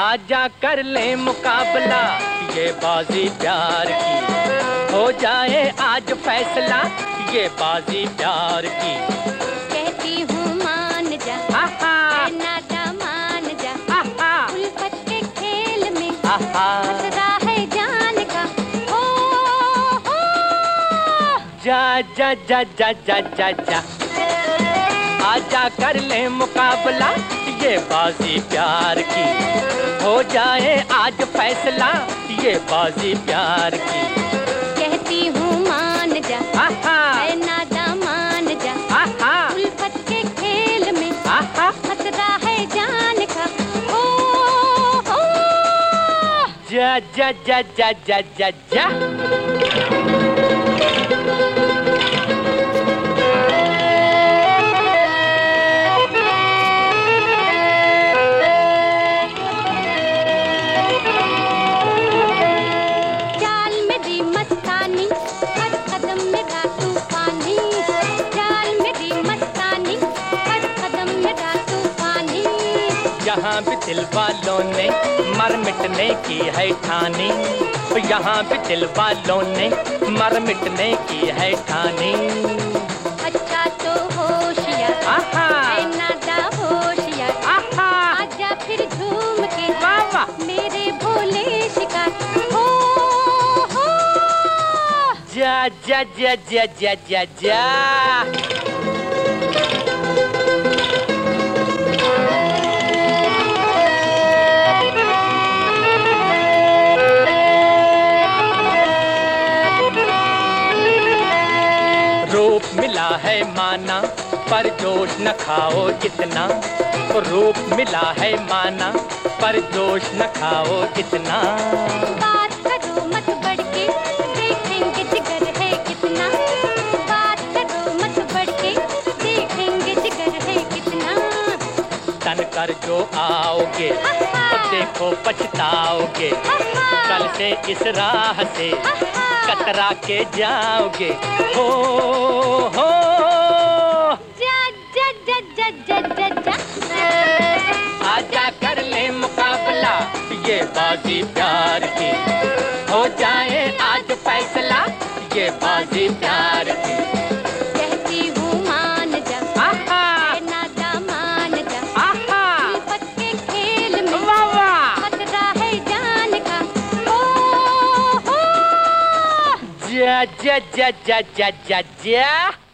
आजा कर ले मुकाबला ये बाजी प्यार की, हो जाए आज फैसला ये बाजी प्यार की। कहती हूँ मान जा, नादा मान जा, उल्फत के खेल में खतरा है जान का। हो जा जा जा जा जा जा जा, आजा कर ले मुकाबला ये बाजी प्यार की, हो जाए आज फैसला ये बाजी प्यार की। कहती हूँ मान जा, नादा मान जा, उल्फत के खेल में खतरा है जान का। हो जा जा जा जा जा जा जा। यहाँ भी दिल वालों ने मर मिटने की है ठानी, यहाँ भी दिल वालों ने मर मिटने की है ठानी। अच्छा तो होशियार नादा होशियार, आजा फिर झूम के मेरे भोले शिकार। हो जा जा जा जा जा जा जा। रूप मिला है माना पर जोश न खाओ इतना, रूप मिला है माना पर जोश न खाओ इतना। बात करो मत बढ़ के देखेंगे जिगर है कितना, बात करो मत बढ़ के देखेंगे जिगर है कितना। तन कर जो आओगे तो देखो पछताओगे, कल से इस राह से कतरा के जाओगे। हो जा जा जा जा जा जा जा। आजा कर ले मुकाबला ये बाजी प्यार की, हो जाए आज फैसला ये बाजी प्यार की। कहती हूँ मान जा, नादा मान जा, उल्फत के खेल में खतरा है जान का। हो जा जा जा जा जा जा जा।